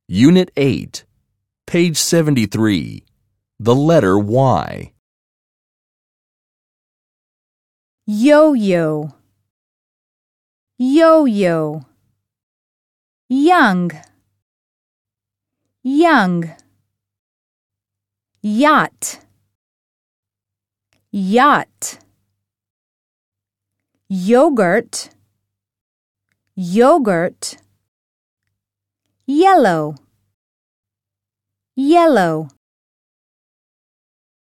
Unit 8, page 73. The letter Y. Yo-yo, yo-yo. Young, young. Yacht, yacht. Yogurt, yogurt. Yellow, yellow.